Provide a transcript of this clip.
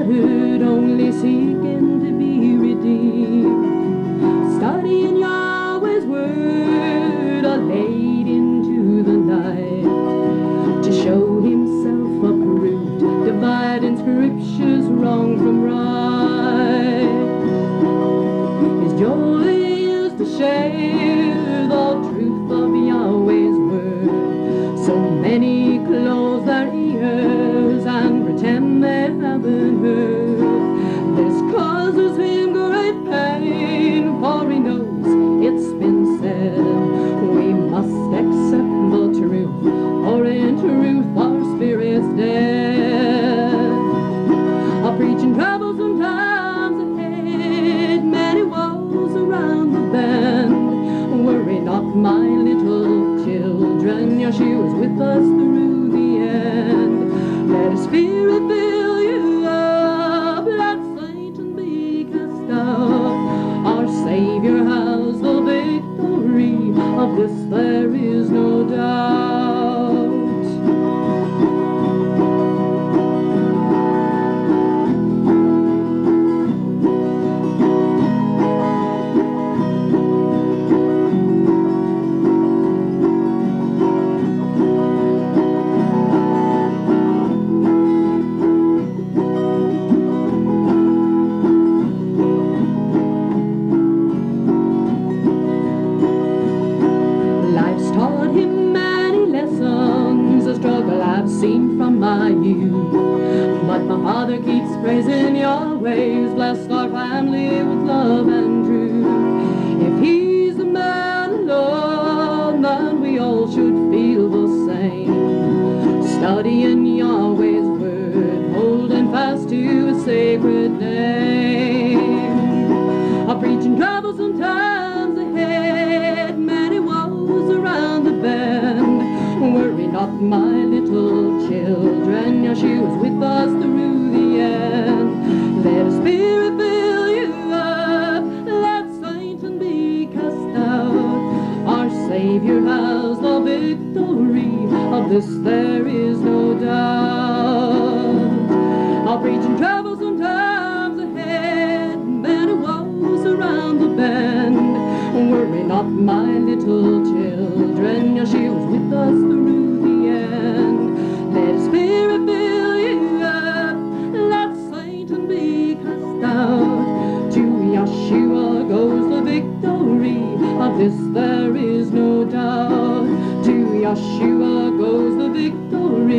scattered, only seeking to be redeemed. Studying Yahweh's word, a late into the night, to show himself approved, dividing scriptures wrong from right. His joy is to share the truth of Yahweh's word. So many close their ears and pretend they haven't heard. This causes him great pain, for he knows it's been said, we must accept the truth, for in truth our spirit's dead. Our preaching travels sometimes ahead, many woes around the bend. Worry not, my little children, Yeshua's with us through the end. Let his spirit fill you up, let Satan be cast out. Our Savior has the victory, of this there is no doubt. Seen from my youth, but my father keeps praising your ways, blessed our family with love and truth. If he's a man alone, then we all should feel the same, studying Yahweh's word, holding fast to his sacred name. Our preaching travels sometimes ahead, many woes around the bend. Worry not, my little children, Yeshua's with us through the end. Let his spirit fill you up, let Satan be cast out. Our Savior has the victory, of this there is no doubt. Our preaching travels sometimes ahead, many woes around the bend. Worry not, my little children, Yeshua's with us through the end. Let his spirit fill you up, let Satan be cast out. To Yeshua goes the victory, of this there is no doubt. To Yeshua goes the victory,